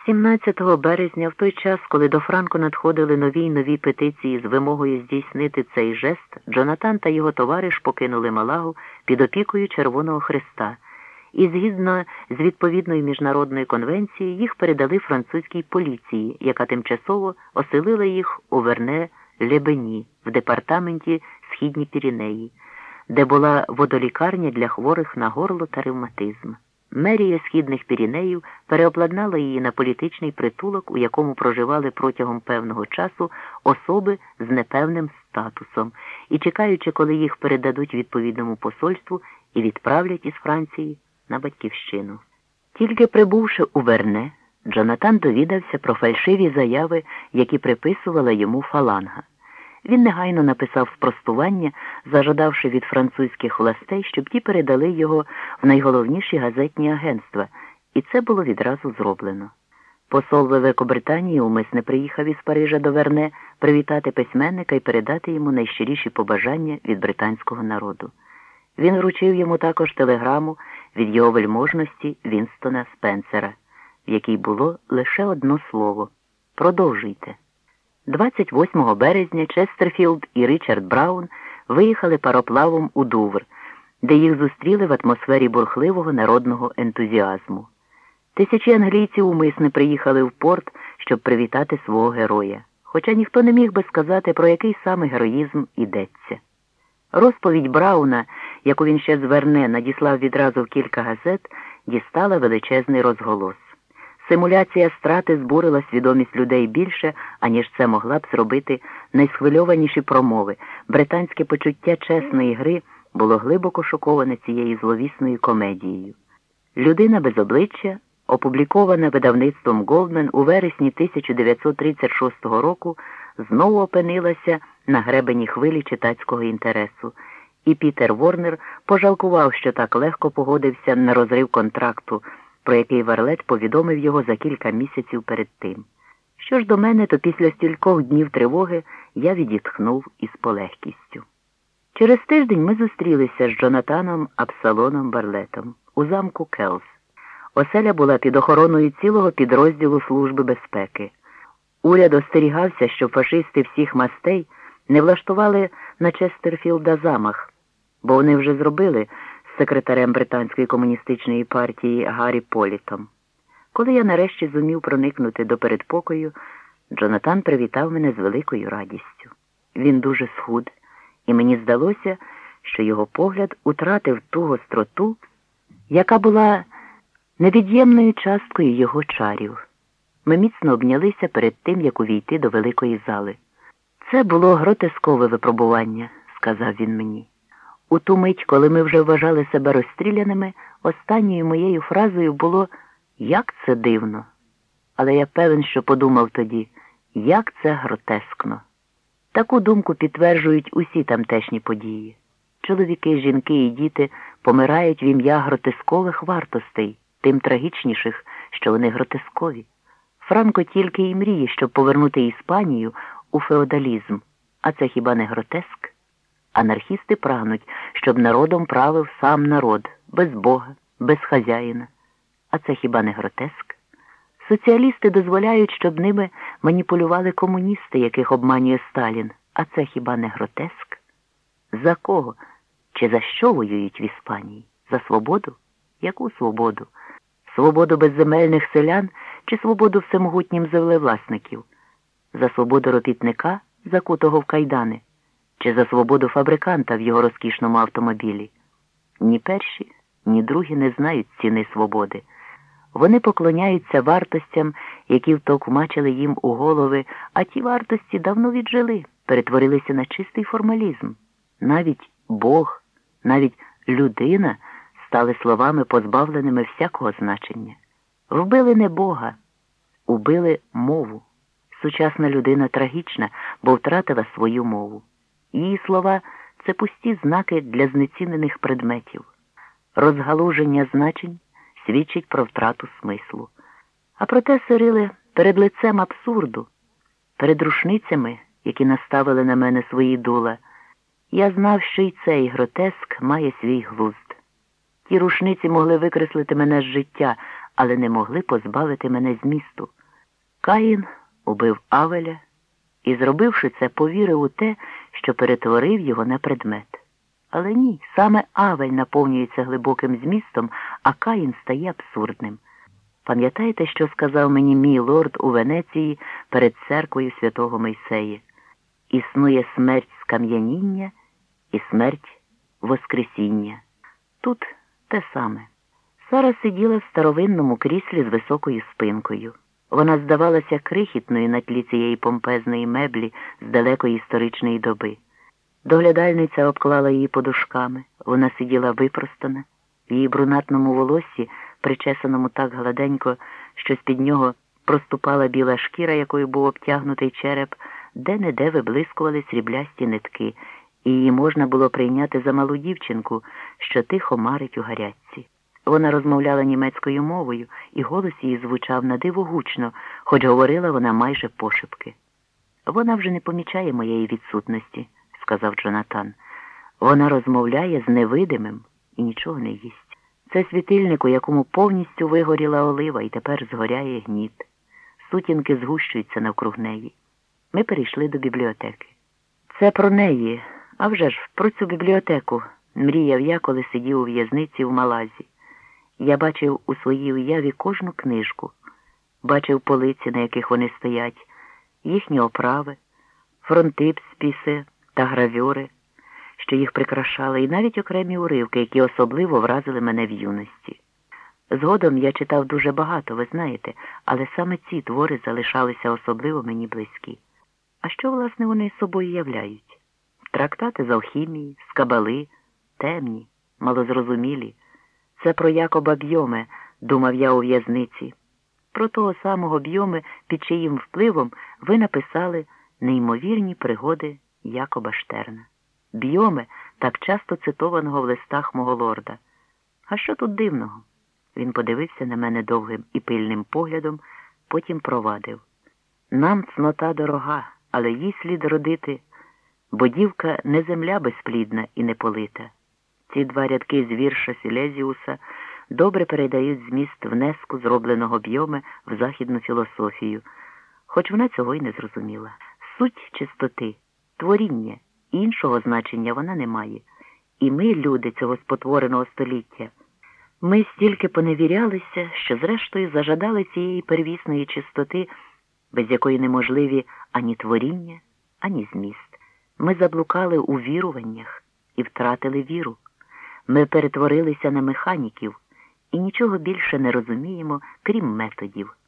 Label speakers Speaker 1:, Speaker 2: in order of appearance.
Speaker 1: 17 березня, в той час, коли до Франко надходили нові й нові петиції з вимогою здійснити цей жест, Джонатан та його товариш покинули Малагу під опікою Червоного Хреста, і згідно з відповідною міжнародною конвенцією їх передали французькій поліції, яка тимчасово оселила їх у Верне-Лебені в департаменті Східні Піренеї, де була водолікарня для хворих на горло та ревматизм. Мерія Східних Піренеїв переобладнала її на політичний притулок, у якому проживали протягом певного часу особи з непевним статусом, і чекаючи, коли їх передадуть відповідному посольству і відправлять із Франції на батьківщину. Тільки прибувши у Верне, Джонатан довідався про фальшиві заяви, які приписувала йому фаланга. Він негайно написав спростування, зажадавши від французьких властей, щоб ті передали його в найголовніші газетні агентства, і це було відразу зроблено. Посол Великобританії умисне приїхав із Парижа до Верне привітати письменника і передати йому найщиріші побажання від британського народу. Він вручив йому також телеграму від його вельможності Вінстона Спенсера, в якій було лише одно слово «Продовжуйте». 28 березня Честерфілд і Річард Браун виїхали пароплавом у Дувр, де їх зустріли в атмосфері бурхливого народного ентузіазму. Тисячі англійців умисне приїхали в порт, щоб привітати свого героя, хоча ніхто не міг би сказати, про який саме героїзм йдеться. Розповідь Брауна, яку він ще з Верне надіслав відразу в кілька газет, дістала величезний розголос. Симуляція страти збурила свідомість людей більше, аніж це могла б зробити найсхвильованіші промови. Британське почуття чесної гри було глибоко шоковане цією зловісною комедією. «Людина без обличчя», опублікована видавництвом Goldman у вересні 1936 року, знову опинилася на гребені хвилі читацького інтересу, і Пітер Ворнер пожалкував, що так легко погодився на розрив контракту, про який Варлет повідомив його за кілька місяців перед тим. Що ж до мене, то після стількох днів тривоги я відітхнув із полегкістю. Через тиждень ми зустрілися з Джонатаном Абсалоном Варлетом у замку Келс. Оселя була під охороною цілого підрозділу Служби безпеки. Уряд остерігався, щоб фашисти всіх мастей не влаштували на Честерфілда замах, бо вони вже зробили з секретарем британської комуністичної партії Гаррі Політом. Коли я нарешті зумів проникнути до передпокою, Джонатан привітав мене з великою радістю. Він дуже схуд, і мені здалося, що його погляд утратив ту гостроту, яка була невід'ємною часткою його чарів. Ми міцно обнялися перед тим, як увійти до великої зали. «Це було гротескове випробування», – сказав він мені. У ту мить, коли ми вже вважали себе розстріляними, останньою моєю фразою було «Як це дивно!». Але я певен, що подумав тоді «Як це гротескно!». Таку думку підтверджують усі тамтешні події. Чоловіки, жінки і діти помирають в ім'я гротескових вартостей, тим трагічніших, що вони гротескові. Франко тільки і мріє, щоб повернути Іспанію у феодалізм. А це хіба не гротеск? Анархісти прагнуть, щоб народом правив сам народ, без Бога, без хазяїна. А це хіба не гротеск? Соціалісти дозволяють, щоб ними маніпулювали комуністи, яких обманює Сталін. А це хіба не гротеск? За кого? Чи за що воюють в Іспанії? За свободу? Яку свободу? Свободу безземельних селян чи свободу всемогутнім землевласників? За свободу робітника, закутого в кайдани? Чи за свободу фабриканта в його розкішному автомобілі? Ні перші, ні другі не знають ціни свободи. Вони поклоняються вартостям, які втовкмачили їм у голови, а ті вартості давно віджили, перетворилися на чистий формалізм. Навіть Бог, навіть людина стали словами, позбавленими всякого значення. Вбили не Бога, убили мову. Сучасна людина трагічна, бо втратила свою мову. Її слова – це пусті знаки для знецінених предметів. Розгалуження значень свідчить про втрату смислу. А проте, Сириле, перед лицем абсурду, перед рушницями, які наставили на мене свої дула, я знав, що й цей гротеск має свій глузд. Ті рушниці могли викреслити мене з життя, але не могли позбавити мене змісту. Каїн убив Авеля і, зробивши це, повірив у те, що перетворив його на предмет. Але ні, саме Авель наповнюється глибоким змістом, а Каїн стає абсурдним. Пам'ятаєте, що сказав мені мій лорд у Венеції перед церквою святого Мойсея? Існує смерть скам'яніння і смерть воскресіння. Тут те саме. Сара сиділа в старовинному кріслі з високою спинкою. Вона здавалася крихітною на тлі цієї помпезної меблі з далекої історичної доби. Доглядальниця обклала її подушками. Вона сиділа випростана. В її брунатному волоссі, причесаному так гладенько, що з-під нього проступала біла шкіра, якою був обтягнутий череп, де-не-де виблискували сріблясті нитки, і її можна було прийняти за малу дівчинку, що тихо марить у гарячці. Вона розмовляла німецькою мовою, і голос її звучав на диво гучно, хоч говорила вона майже пошепки. «Вона вже не помічає моєї відсутності», – сказав Джонатан. «Вона розмовляє з невидимим і нічого не їсть. Це світильник, у якому повністю вигоріла олива і тепер згоряє гніт. Сутінки згущуються навкруг неї. Ми перейшли до бібліотеки. Це про неї, а вже ж про цю бібліотеку мріяв я, коли сидів у в'язниці в Малазі. Я бачив у своїй уяві кожну книжку, бачив полиці, на яких вони стоять, їхні оправи, фронтипспіси та гравюри, що їх прикрашали, і навіть окремі уривки, які особливо вразили мене в юності. Згодом я читав дуже багато, ви знаєте, але саме ці твори залишалися особливо мені близькі. А що, власне, вони собою являють? Трактати з алхімії, з кабали, темні, малозрозумілі. Це про Якоба Бьоме, думав я у в'язниці. Про того самого Бьоме, під чиїм впливом ви написали неймовірні пригоди Якоба Штерна. Бьоме, так часто цитованого в листах мого лорда. А що тут дивного? Він подивився на мене довгим і пильним поглядом, потім провадив. Нам цнота дорога, але їй слід родити, бо дівка не земля безплідна і неполита. Ці два рядки з вірша Сілезіуса добре передають зміст внеску, зробленого Бьоме в західну філософію, хоч вона цього й не зрозуміла. Суть чистоти, творіння, іншого значення вона не має. І ми, люди цього спотвореного століття, ми стільки поневірялися, що зрештою зажадали цієї первісної чистоти, без якої неможливі ані творіння, ані зміст. Ми заблукали у віруваннях і втратили віру. Ми перетворилися на механіків і нічого більше не розуміємо, крім методів.